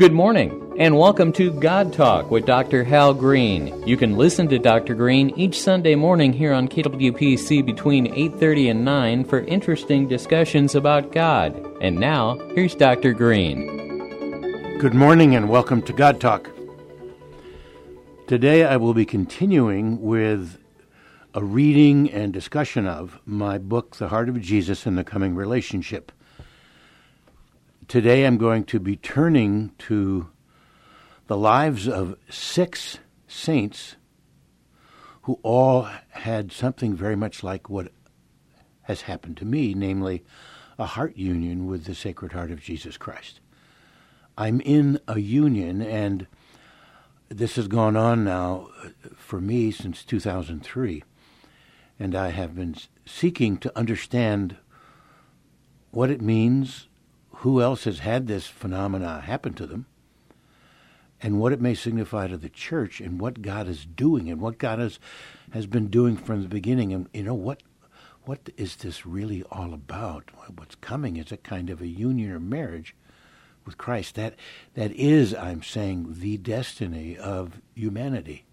Good morning, and welcome to God Talk with Dr. Hal Green. You can listen to Dr. Green each Sunday morning here on KWPC between 8:30 and 9 for interesting discussions about God. And now, here's Dr. Green. Good morning, and welcome to God Talk. Today I will be continuing with a reading and discussion of my book, The Heart of Jesus and the Coming Relationship. Today I'm going to be turning to the lives of 6 saints who all had something very much like what has happened to me, namely a heart union with the Sacred Heart of Jesus Christ. I'm in a union, and this has gone on now for me since 2003, and I have been seeking to understand what it means, who else has had this phenomena happen to them, and what it may signify to the church, and what God is doing, and what God has been doing from the beginning. And what is this really all about? What's coming is a kind of a union or marriage with Christ. That is, I'm saying, the destiny of humanity.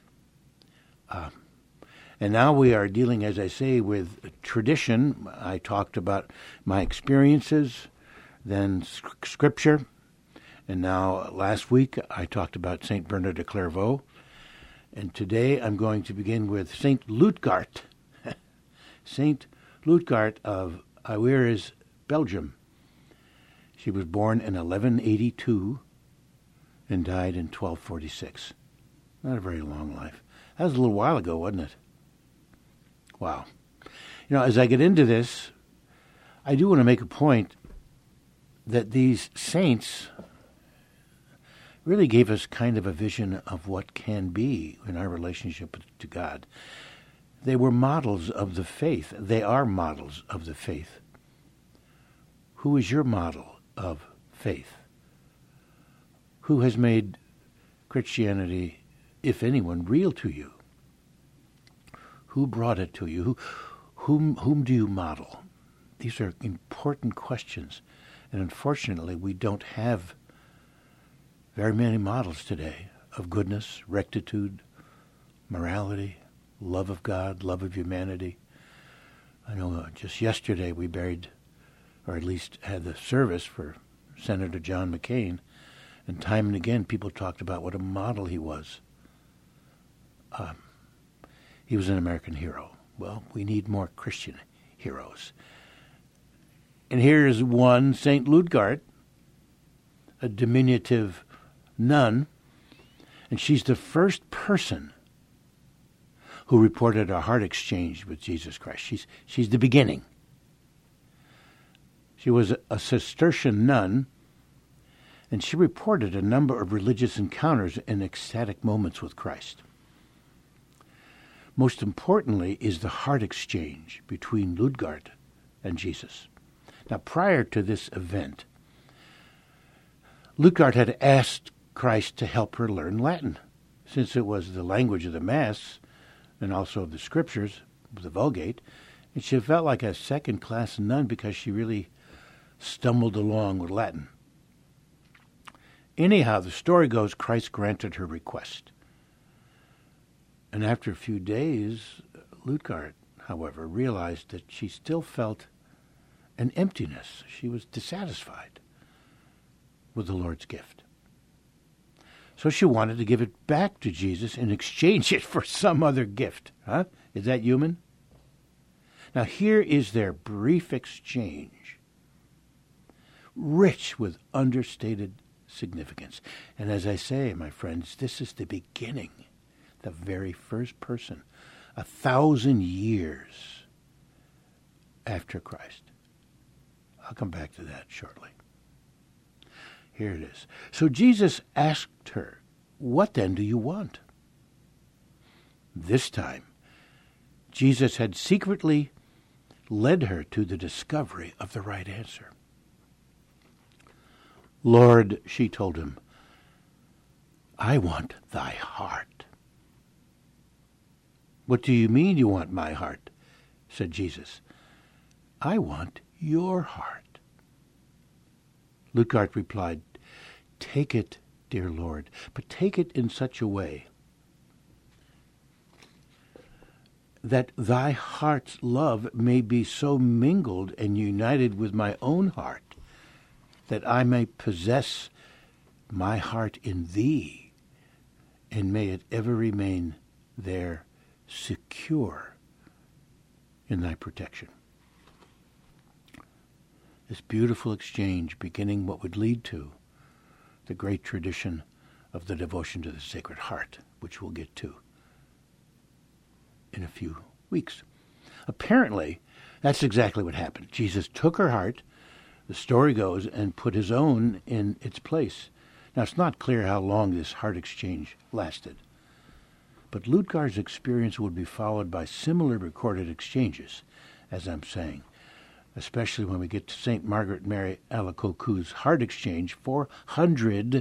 And now we are dealing, as I say, with tradition. I talked about my experiences, then Scripture, and now last week I talked about Saint Bernard de Clairvaux, and today I'm going to begin with Saint Lutgard, Saint Lutgard of Auvers, Belgium. She was born in 1182 and died in 1246. Not a very long life. That was a little while ago, wasn't it? Wow. As I get into this, I do want to make a point that these saints really gave us kind of a vision of what can be in our relationship to God. They were models of the faith. They are models of the faith. Who is your model of faith? Who has made Christianity, if anyone, real to you? Who brought it to you? Whom do you model? These are important questions. And unfortunately, we don't have very many models today of goodness, rectitude, morality, love of God, love of humanity. I know just yesterday we buried, or at least had the service for Senator John McCain, and time and again people talked about what a model he was. He was an American hero. Well, we need more Christian heroes. And here's one, St. Lutgard, a diminutive nun, and she's the first person who reported a heart exchange with Jesus Christ. She's the beginning. She was a Cistercian nun, and she reported a number of religious encounters and ecstatic moments with Christ. Most importantly is the heart exchange between Lutgard and Jesus. Now, prior to this event, Lutgard had asked Christ to help her learn Latin, since it was the language of the Mass and also of the Scriptures, the Vulgate, and she felt like a second-class nun because she really stumbled along with Latin. Anyhow, the story goes, Christ granted her request. And after a few days, Lutgard, however, realized that she still felt an emptiness. She was dissatisfied with the Lord's gift. So she wanted to give it back to Jesus and exchange it for some other gift. Huh? Is that human? Now here is their brief exchange, rich with understated significance. And as I say, my friends, this is the beginning, the very first person, 1,000 years after Christ. I'll come back to that shortly. Here it is. So Jesus asked her, "What then do you want?" This time, Jesus had secretly led her to the discovery of the right answer. "Lord," she told him, "I want thy heart." "What do you mean you want my heart?" said Jesus. "I want your heart." Lutgard replied, Take it, dear Lord, but take it in such a way that thy heart's love may be so mingled and united with my own heart that I may possess my heart in thee, and may it ever remain there secure in thy protection. This beautiful exchange beginning what would lead to the great tradition of the devotion to the Sacred Heart, which we'll get to in a few weeks. Apparently, that's exactly what happened. Jesus took her heart, the story goes, and put his own in its place. Now, it's not clear how long this heart exchange lasted, but Lutgar's experience would be followed by similar recorded exchanges, as I'm saying, especially when we get to St. Margaret Mary Alacoque's heart exchange 400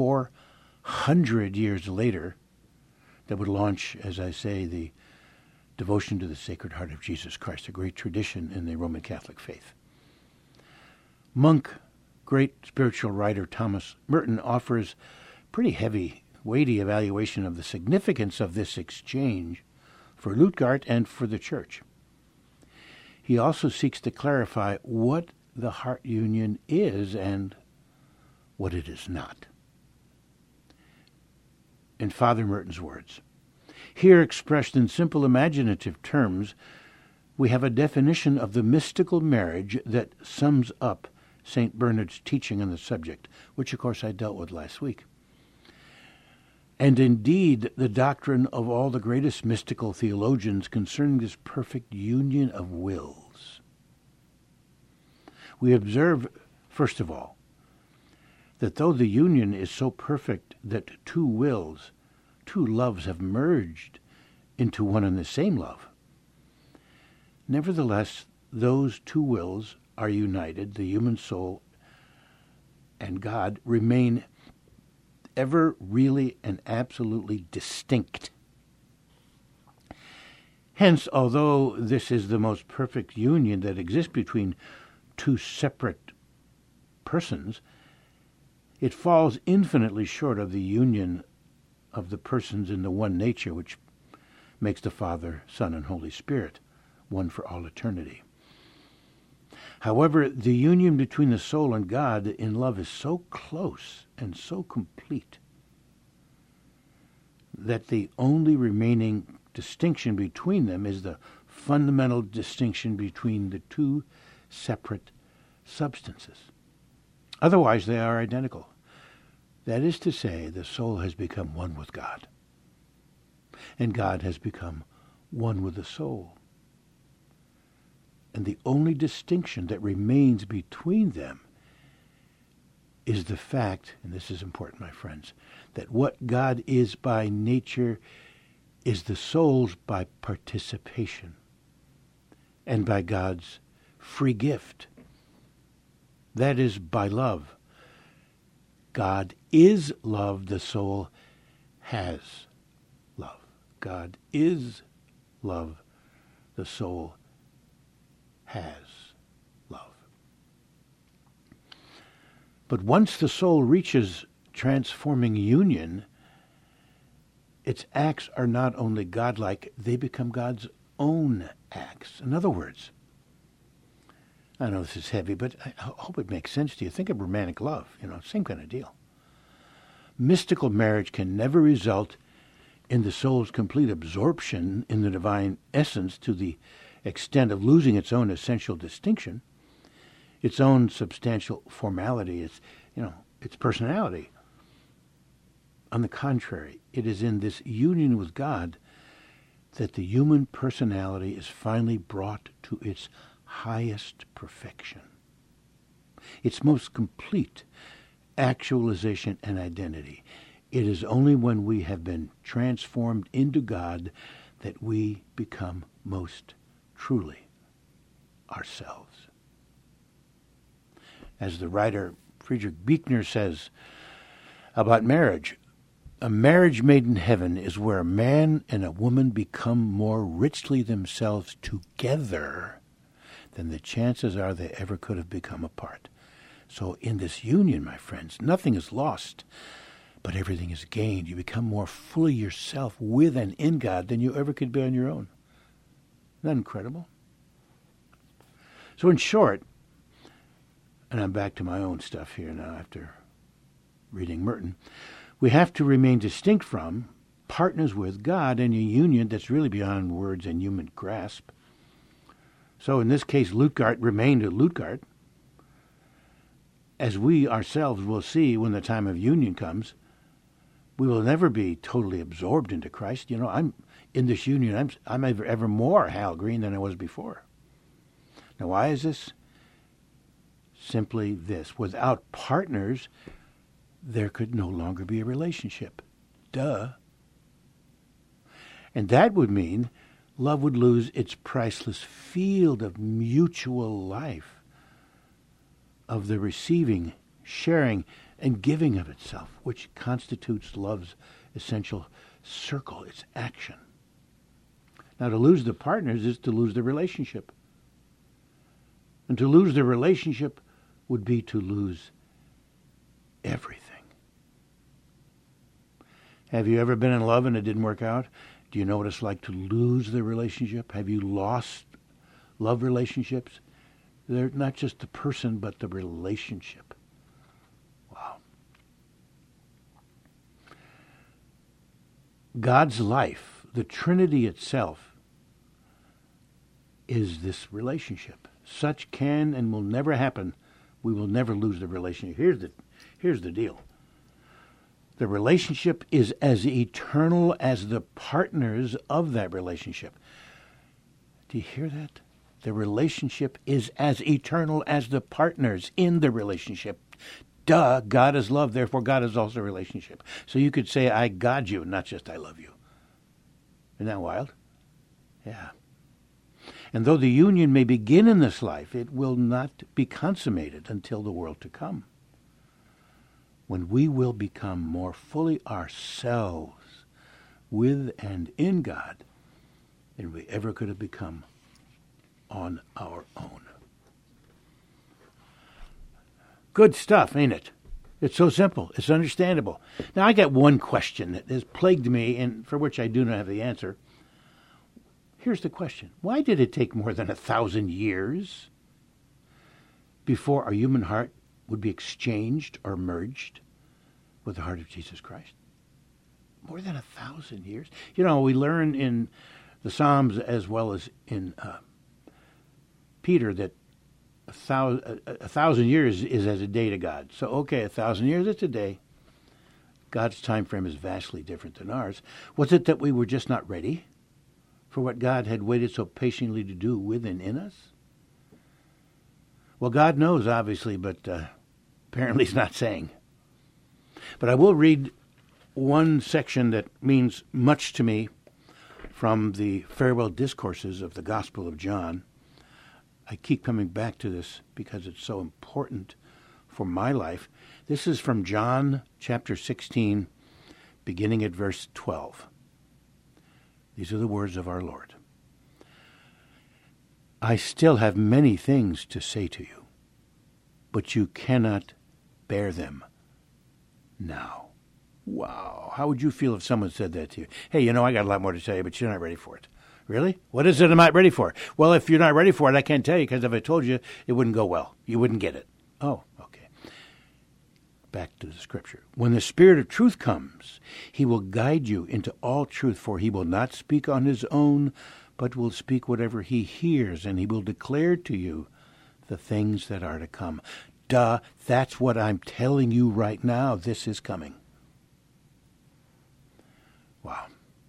years later, that would launch, as I say, the devotion to the Sacred Heart of Jesus Christ, a great tradition in the Roman Catholic faith. Monk, great spiritual writer Thomas Merton offers pretty heavy, weighty evaluation of the significance of this exchange for Lutgard and for the Church. He also seeks to clarify what the heart union is and what it is not. In Father Merton's words, here expressed in simple imaginative terms, we have a definition of the mystical marriage that sums up St. Bernard's teaching on the subject, which of course I dealt with last week. And indeed, the doctrine of all the greatest mystical theologians concerning this perfect union of wills. We observe, first of all, that though the union is so perfect that two wills, two loves have merged into one and the same love, nevertheless, those two wills are united, the human soul and God remain ever really and absolutely distinct. Hence, although this is the most perfect union that exists between two separate persons, it falls infinitely short of the union of the persons in the one nature which makes the Father, Son, and Holy Spirit one for all eternity. However, the union between the soul and God in love is so close and so complete that the only remaining distinction between them is the fundamental distinction between the two separate substances. Otherwise, they are identical. That is to say, the soul has become one with God, and God has become one with the soul. And the only distinction that remains between them is the fact, and this is important, my friends, that what God is by nature is the soul's by participation and by God's free gift. That is by love. God is love, the soul has love. God is love, the soul has love. But once the soul reaches transforming union, its acts are not only godlike, they become God's own acts. In other words, I know this is heavy, but I hope it makes sense to you. Think of romantic love, same kind of deal. Mystical marriage can never result in the soul's complete absorption in the divine essence to the extent of losing its own essential distinction, its own substantial formality, its personality. On the contrary, it is in this union with God that the human personality is finally brought to its highest perfection, its most complete actualization and identity. It is only when we have been transformed into God that we become most truly ourselves. As the writer Friedrich Buechner says about marriage, a marriage made in heaven is where a man and a woman become more richly themselves together than the chances are they ever could have become apart. So in this union, my friends, nothing is lost, but everything is gained. You become more fully yourself with and in God than you ever could be on your own. Isn't that incredible? So in short, and I'm back to my own stuff here now after reading Merton, we have to remain distinct from, partners with God in a union that's really beyond words and human grasp. So in this case, Lutgard remained a Lutgard. As we ourselves will see when the time of union comes, we will never be totally absorbed into Christ. You know, I'm in this union, I'm ever more Hal Green than I was before. Now, why is this? Simply this. Without partners, there could no longer be a relationship. Duh. And that would mean love would lose its priceless field of mutual life, of the receiving, sharing, and giving of itself, which constitutes love's essential circle, its action. Now, to lose the partners is to lose the relationship. And to lose the relationship would be to lose everything. Have you ever been in love and it didn't work out? Do you know what it's like to lose the relationship? Have you lost love relationships? They're not just the person, but the relationship. Wow. God's life, the Trinity itself, is this relationship. Such can and will never happen. We will never lose the relationship. Here's the deal. The relationship is as eternal as the partners of that relationship. Do you hear that? The relationship is as eternal as the partners in the relationship. Duh, God is love, therefore God is also a relationship. So you could say, I God you, not just I love you. Isn't that wild? Yeah. And though the union may begin in this life, it will not be consummated until the world to come, when we will become more fully ourselves with and in God than we ever could have become on our own. Good stuff, ain't it? It's so simple. It's understandable. Now, I got one question that has plagued me and for which I do not have the answer. Here's the question. Why did it take more than 1,000 years before our human heart would be exchanged or merged with the heart of Jesus Christ? More than 1,000 years. You know, we learn in the Psalms as well as in Peter that 1,000 years is as a day to God. So, okay, 1,000 years, it's a day. God's time frame is vastly different than ours. Was it that we were just not ready for what God had waited so patiently to do with and in us? Well, God knows, obviously, but apparently he's not saying. But I will read one section that means much to me from the farewell discourses of the Gospel of John. I keep coming back to this because it's so important for my life. This is from John chapter 16, beginning at verse 12. These are the words of our Lord. I still have many things to say to you, but you cannot bear them now. Wow. How would you feel if someone said that to you? Hey, you know, I got a lot more to tell you, but you're not ready for it. Really? What is it I'm not ready for? Well, if you're not ready for it, I can't tell you, because if I told you, it wouldn't go well. You wouldn't get it. Oh, okay. Back to the scripture. When the Spirit of truth comes, he will guide you into all truth, for he will not speak on his own, but will speak whatever he hears, and he will declare to you the things that are to come. Duh, that's what I'm telling you right now. This is coming. Wow.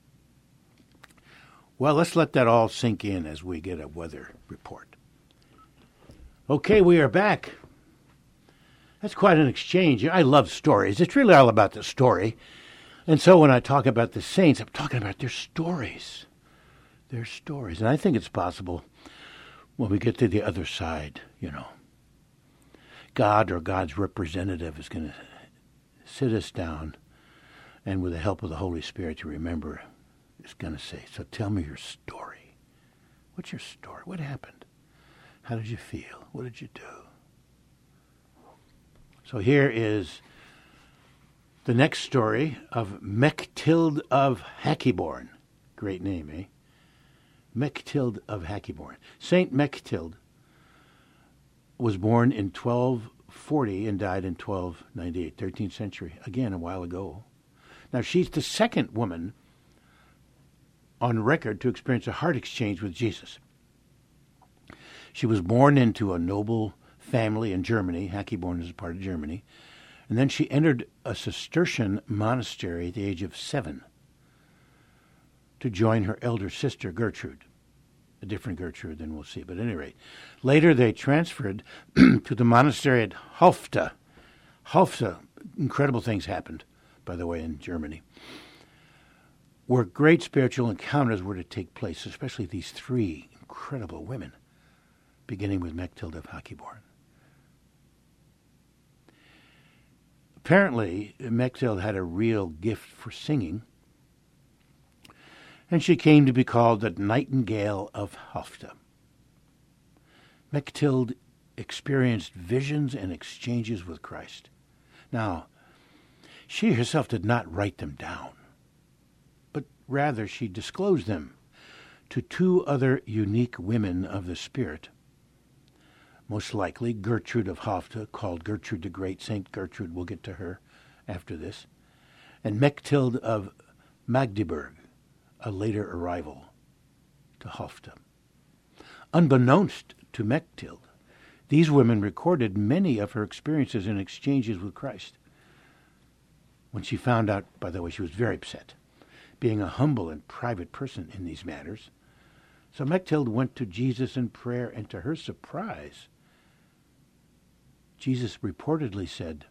Well, let's let that all sink in as we get a weather report. Okay, we are back. That's quite an exchange. I love stories. It's really all about the story. And so when I talk about the saints, I'm talking about their stories. Their stories. And I think it's possible when we get to the other side, you know. God or God's representative is going to sit us down and with the help of the Holy Spirit to remember, is going to say, so tell me your story. What's your story? What happened? How did you feel? What did you do? So here is the next story of Mechtild of Hackyborn. Great name, eh? Mechtild of Hackyborn. Saint Mechtild was born in 1240 and died in 1298, 13th century. Again, a while ago. Now, she's the second woman on record to experience a heart exchange with Jesus. She was born into a noble family in Germany. Hackyborn is a part of Germany. And then she entered a Cistercian monastery at the age of 7 to join her elder sister, Gertrude. A different Gertrude than we'll see, but at any rate. Later they transferred to the monastery at Halfta. Halfta, incredible things happened, by the way, in Germany, where great spiritual encounters were to take place, especially these three incredible women, beginning with Mechtild of Hackyborn. Apparently, Mechtild had a real gift for singing, and she came to be called the Nightingale of Halfta. Mechtild experienced visions and exchanges with Christ. Now, she herself did not write them down, but rather she disclosed them to two other unique women of the Spirit. Most likely Gertrude of Halfta, called Gertrude the Great, Saint Gertrude, we'll get to her after this, and Mechtild of Magdeburg, a later arrival to Halfta. Unbeknownst to Mechtild, these women recorded many of her experiences and exchanges with Christ. When she found out, by the way, she was very upset, being a humble and private person in these matters. So Mechtild went to Jesus in prayer, and to her surprise, Jesus reportedly said,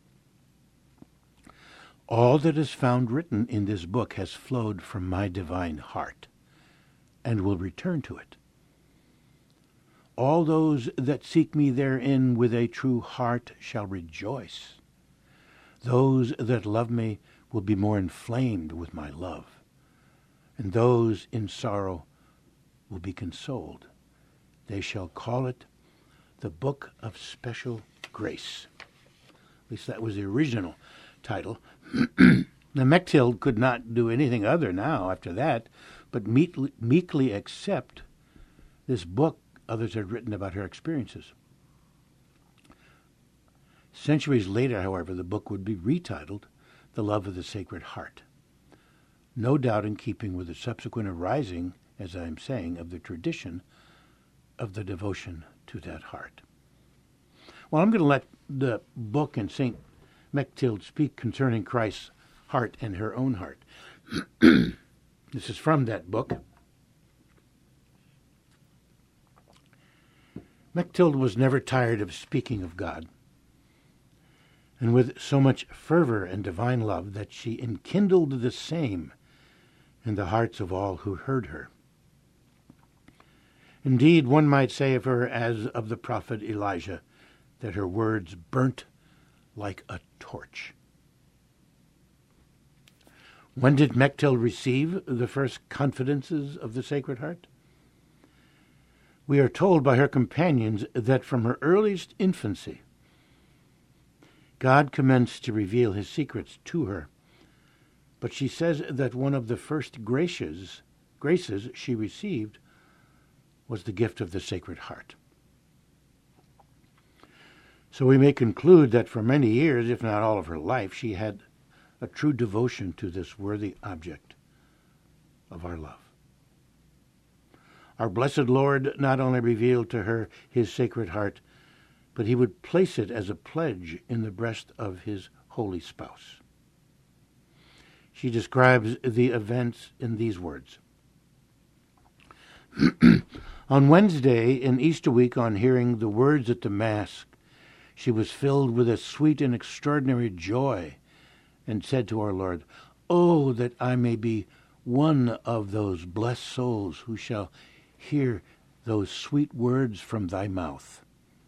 "All that is found written in this book has flowed from my divine heart, and will return to it. All those that seek me therein with a true heart shall rejoice. Those that love me will be more inflamed with my love, and those in sorrow will be consoled. They shall call it the Book of Special Grace." At least that was the original title. Now, Mechtild could not do anything other now after that, but meekly accept this book others had written about her experiences. Centuries later, however, the book would be retitled The Love of the Sacred Heart, no doubt in keeping with the subsequent arising, as I am saying, of the tradition of the devotion to that heart. Well, I'm going to let the book and St. Mechtild speak concerning Christ's heart and her own heart. This is from that book. Mechtild was never tired of speaking of God, and with so much fervor and divine love that she enkindled the same in the hearts of all who heard her. Indeed, one might say of her, as of the prophet Elijah, that her words burnt like a torch. When did Mechtild receive the first confidences of the Sacred Heart? We are told by her companions that from her earliest infancy, God commenced to reveal his secrets to her. But she says that one of the first graces she received was the gift of the Sacred Heart. So we may conclude that for many years, if not all of her life, she had a true devotion to this worthy object of our love. Our blessed Lord not only revealed to her his Sacred Heart, but he would place it as a pledge in the breast of his holy spouse. She describes the events in these words. On Wednesday in Easter week, on hearing the words at the Mass, she was filled with a sweet and extraordinary joy and said to our Lord, "Oh, that I may be one of those blessed souls who shall hear those sweet words from thy mouth."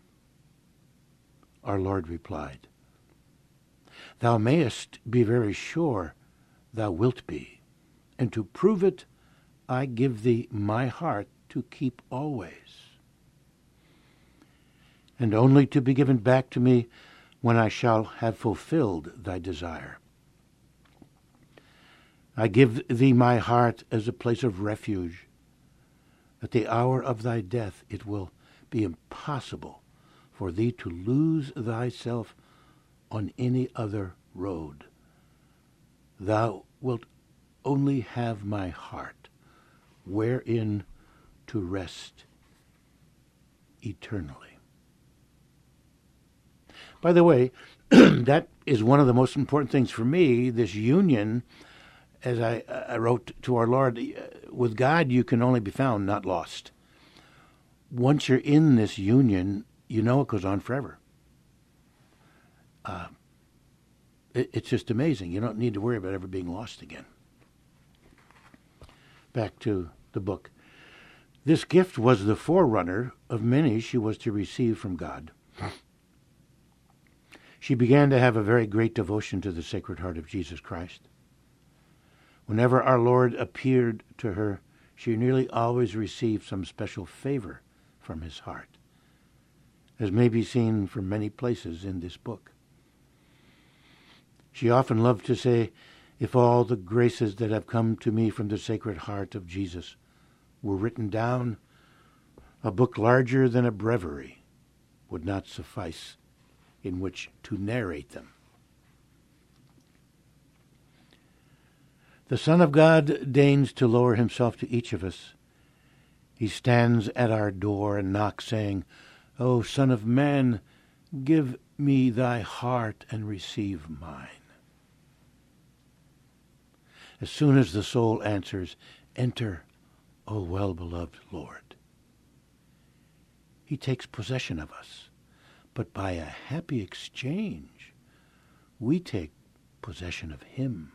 Our Lord replied, "Thou mayest be very sure thou wilt be, and to prove it I give thee my heart to keep always, and only to be given back to me when I shall have fulfilled thy desire. I give thee my heart as a place of refuge. At the hour of thy death it will be impossible for thee to lose thyself on any other road. Thou wilt only have my heart, wherein to rest eternally. By the way, that is one of the most important things for me, this union. As I wrote to our Lord, with God you can only be found, not lost. Once you're in this union, you know it goes on forever. It's just amazing. You don't need to worry about ever being lost again. Back to the book. This gift was the forerunner of many she was to receive from God. She began to have a very great devotion to the Sacred Heart of Jesus Christ. Whenever our Lord appeared to her, she nearly always received some special favor from his heart, as may be seen from many places in this book. She often loved to say, if all the graces that have come to me from the Sacred Heart of Jesus were written down, a book larger than a breviary would not suffice in which to narrate them. The Son of God deigns to lower himself to each of us. He stands at our door and knocks, saying, O Son of Man, give me thy heart and receive mine. As soon as the soul answers, Enter, O well-beloved Lord, he takes possession of us. But by a happy exchange, we take possession of him.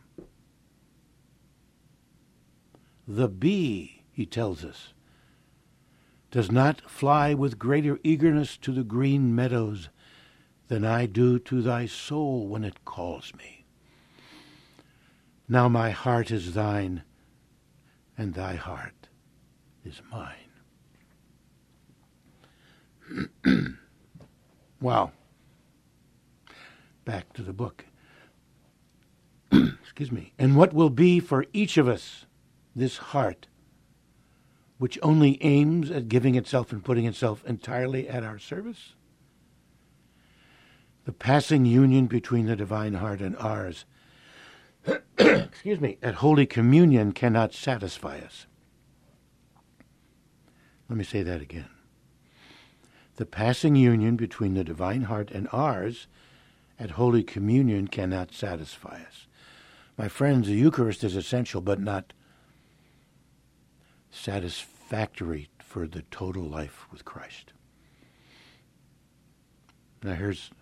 The bee, he tells us, does not fly with greater eagerness to the green meadows than I do to thy soul when it calls me. Now my heart is thine, and thy heart is mine. Wow. Back to the book. Excuse me. And what will be for each of us this heart, which only aims at giving itself and putting itself entirely at our service? The passing union between the divine heart and ours, excuse me, at Holy Communion cannot satisfy us. Let me say that again. The passing union between the divine heart and ours at Holy Communion cannot satisfy us. My friends, the Eucharist is essential, but not satisfactory for the total life with Christ. Now here's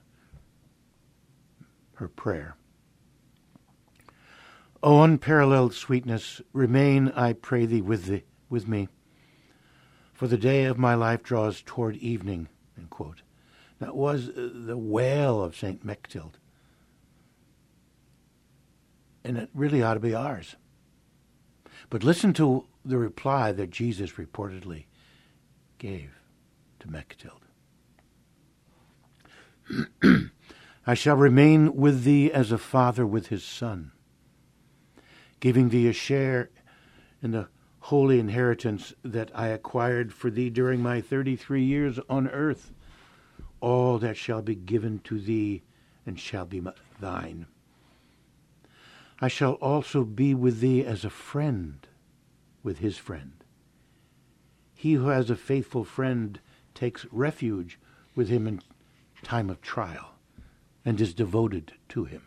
her prayer. O unparalleled sweetness, remain, I pray thee, with me, for the day of my life draws toward evening, end quote. That was the wail of St. Mechtild. And it really ought to be ours. But listen to the reply that Jesus reportedly gave to Mechtild. I shall remain with thee as a father with his son, giving thee a share in the holy inheritance that I acquired for thee during my 33 years on earth, all that shall be given to thee and shall be thine. I shall also be with thee as a friend with his friend. He who has a faithful friend takes refuge with him in time of trial and is devoted to him.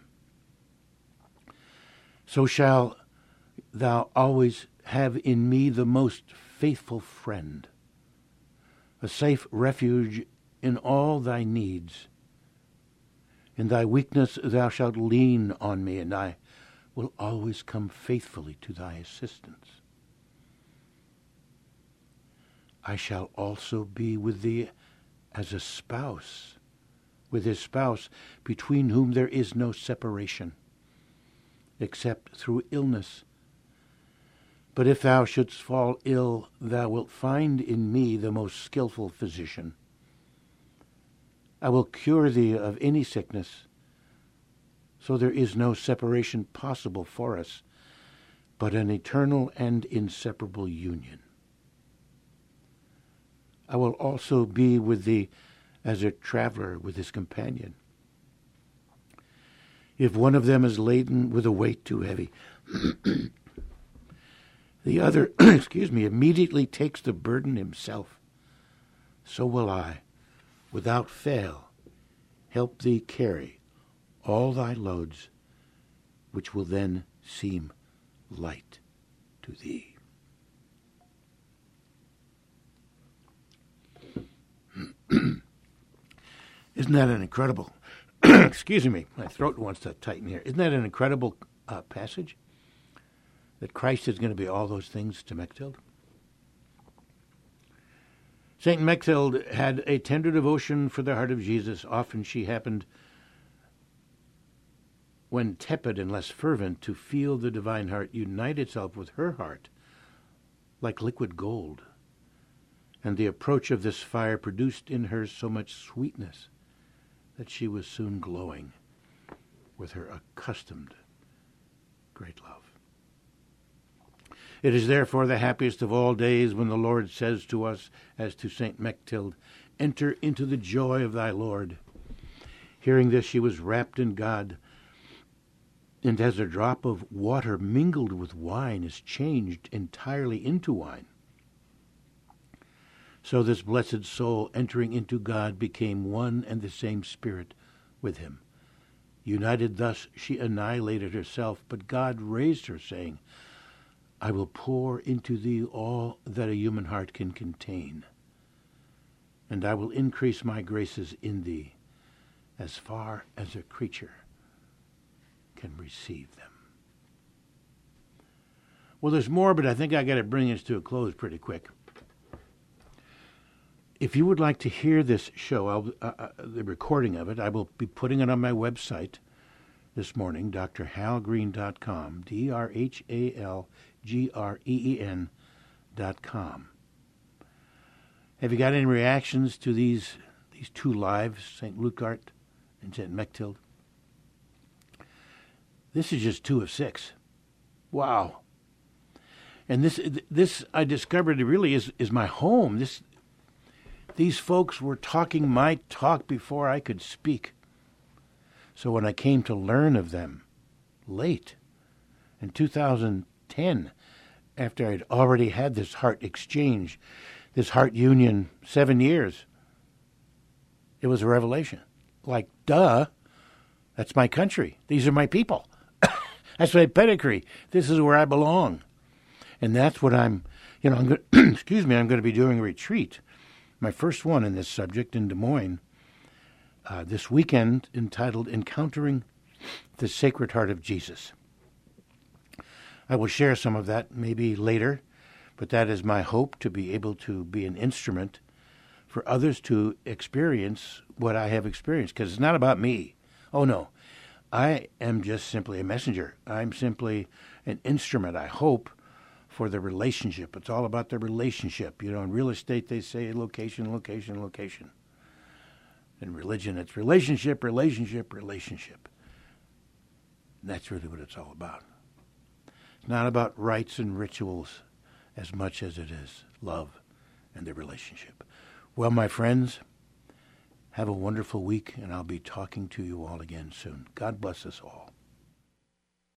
So shall thou always have in me the most faithful friend, a safe refuge in all thy needs. In thy weakness thou shalt lean on me, and I will always come faithfully to thy assistance. I shall also be with thee as a spouse, with his spouse, between whom there is no separation, except through illness. But if thou shouldst fall ill, thou wilt find in me the most skillful physician. I will cure thee of any sickness, so there is no separation possible for us, but an eternal and inseparable union. I will also be with thee as a traveler with his companion. If one of them is laden with a weight too heavy, the other, immediately takes the burden himself. So will I, without fail, help thee carry all thy loads, which will then seem light to thee. Isn't that an incredible, excuse me, my throat wants to tighten here. Isn't that an incredible passage? That Christ is going to be all those things to Mechthild? St. Mechthild had a tender devotion for the heart of Jesus. Often she happened, when tepid and less fervent, to feel the divine heart unite itself with her heart like liquid gold. And the approach of this fire produced in her so much sweetness that she was soon glowing with her accustomed great love. It is therefore the happiest of all days when the Lord says to us, as to St. Mechthild, "Enter into the joy of thy Lord." Hearing this, she was wrapped in God, and as a drop of water mingled with wine is changed entirely into wine, so this blessed soul, entering into God, became one and the same spirit with him. United thus, she annihilated herself, but God raised her, saying, "I will pour into thee all that a human heart can contain, and I will increase my graces in thee as far as a creature can receive them." Well, there's more, but I think I got to bring this to a close pretty quick. If you would like to hear this show, the recording of it, I will be putting it on my website this morning, drhalgreen.com, drhalgreen.com. Have you got any reactions to these two lives, St. Lutgard and St. Mechthild? This is just 2 of 6. Wow. And this I discovered really is my home. These folks were talking my talk before I could speak. So when I came to learn of them late in 2010, after I'd already had this heart exchange, this heart union, 7 years, it was a revelation. Like, duh, that's my country. These are my people. That's my pedigree. This is where I belong. And that's what I'm going to be doing a retreat, my first one in this subject in Des Moines, this weekend, entitled Encountering the Sacred Heart of Jesus. I will share some of that maybe later, but that is my hope, to be able to be an instrument for others to experience what I have experienced, because it's not about me. Oh, no. I am just simply a messenger. I'm simply an instrument, I hope, for the relationship. It's all about the relationship. In real estate, they say location, location, location. In religion, it's relationship, relationship, relationship. And that's really what it's all about. It's not about rites and rituals as much as it is love and the relationship. Well, my friends, have a wonderful week, and I'll be talking to you all again soon. God bless us all.